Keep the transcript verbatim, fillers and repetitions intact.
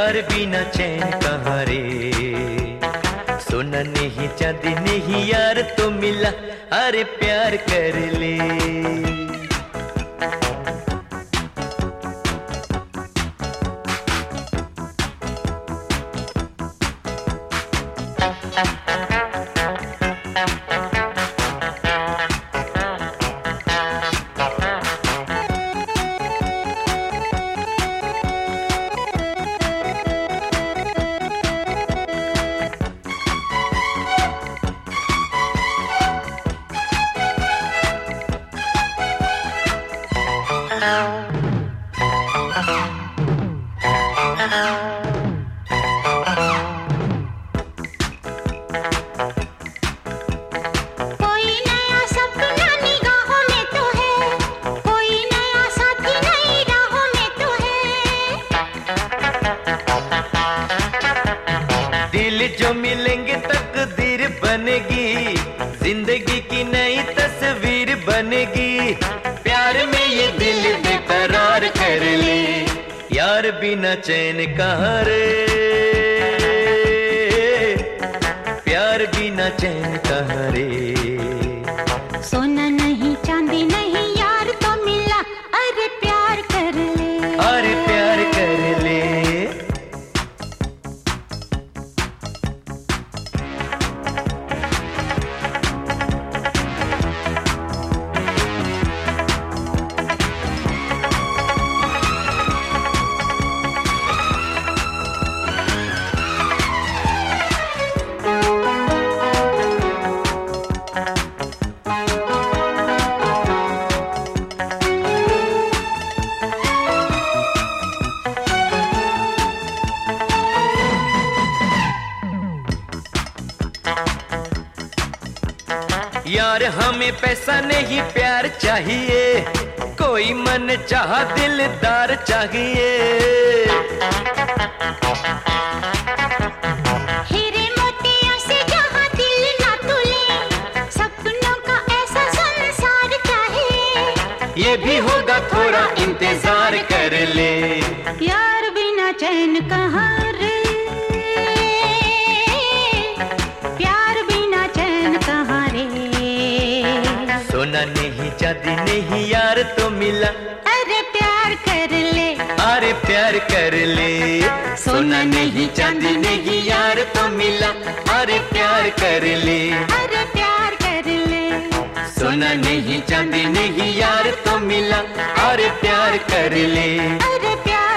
यार बिना चैन कहाँ रे। सोना नहीं चांदी नहीं यार तो मिला, अरे प्यार कर ले। कोई नया सपना निगाहों में तो है, कोई नया साथी नई राहों में तो है। दिल जो मिलेंगे तकदीर बनेगी, जिंदगी की नई तस्वीर बनेगी। प्यार में ये दिल बेकरार कर ले, यार बिना चैन कहाँ रे। प्यार बिना चैन कहाँ रे। सोना नहीं चांदी नहीं यार तो मिला, अरे प्यार कर ले, अरे प्यार कर ले। यार हमें पैसा नहीं प्यार चाहिए, कोई मन चाह दिलदार चाहिए। हीरे मोतियों से जहाँ दिल ना तुले, सपनों का ऐसा संसार चाहिए। ये भी होगा थोड़ा इंतजार कर ले, यार बिना चैन कहाँ रे। प्यार बिना चैन कहाँ रे। सोना नहीं चांदी नहीं यार तो मिला, अरे प्यार कर ले, अरे प्यार कर ले। सोना नहीं चांदी नहीं यार तो मिला, अरे प्यार कर ले, अरे प्यार कर ले। सोना नहीं चांदी नहीं यार तो मिला, अरे प्यार कर ले, अरे प्यार